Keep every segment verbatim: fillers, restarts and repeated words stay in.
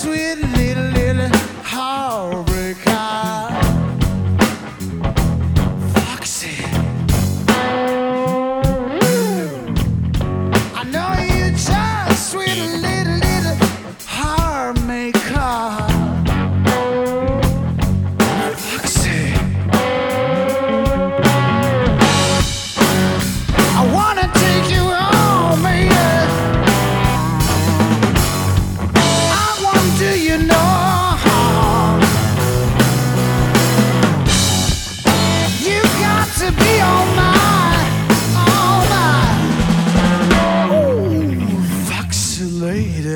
sweet little, little heartbreaker. Foxy, I know you're just sweet little, little heart maker. Foxy, I wanna take you home, yeah. I want to, you know, you got to be all mine, all mine. Ooh, Foxy lady.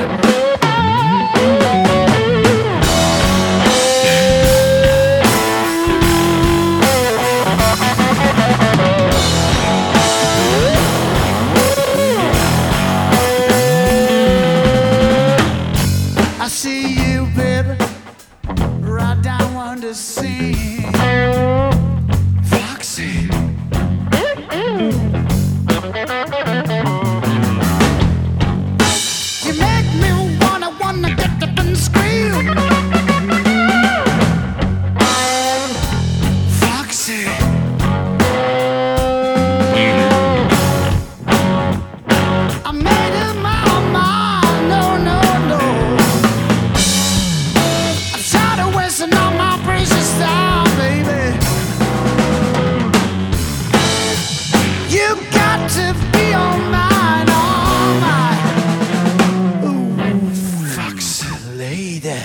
I see you, baby, right down on the scene. Foxy, you make me wanna, wanna get up and scream. Foxy, I made up my mind, no, no, no. I'm tired of wasting all my precious time, baby. You got to be all mine, all mine. Ooh, Foxy lady.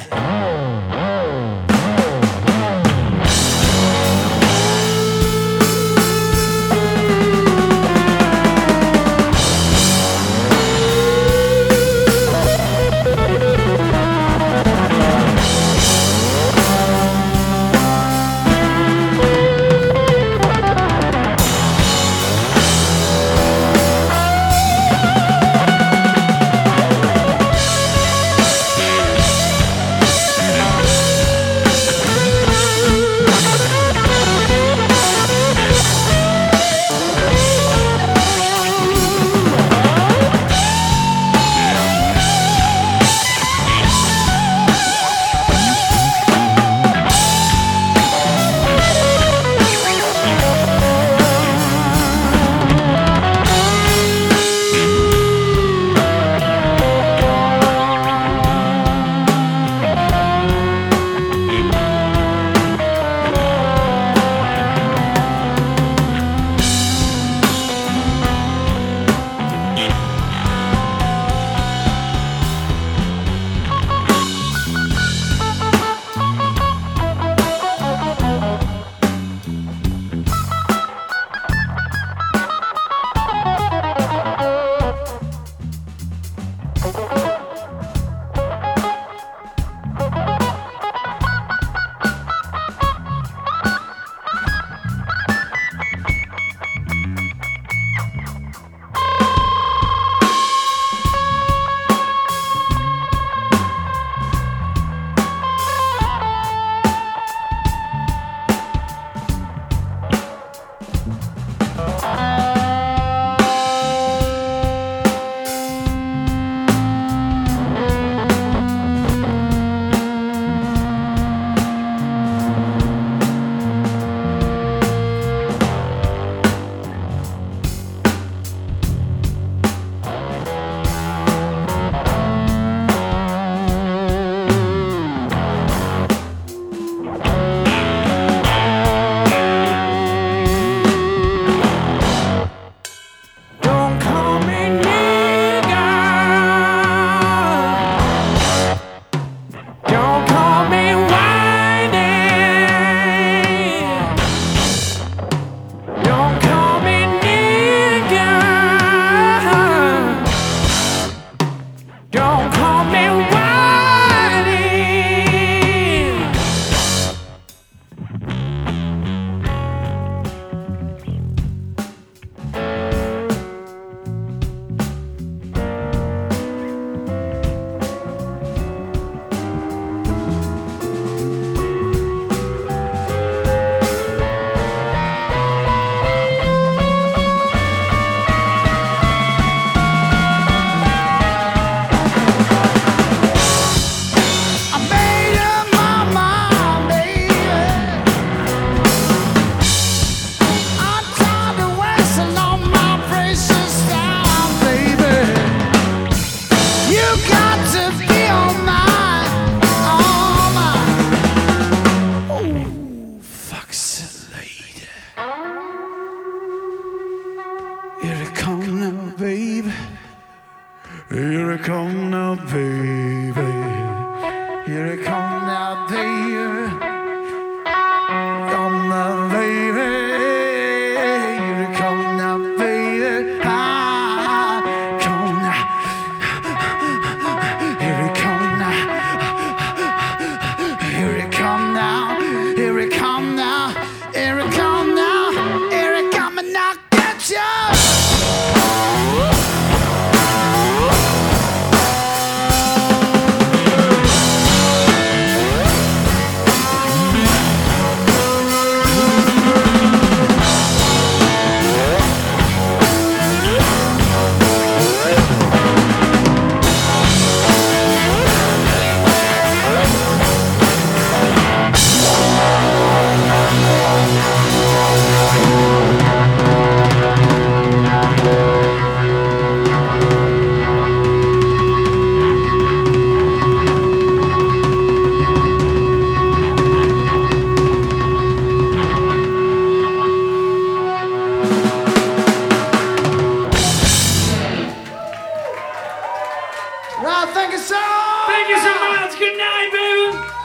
y'all. Thank you so. Thank you so much. Good night, baby.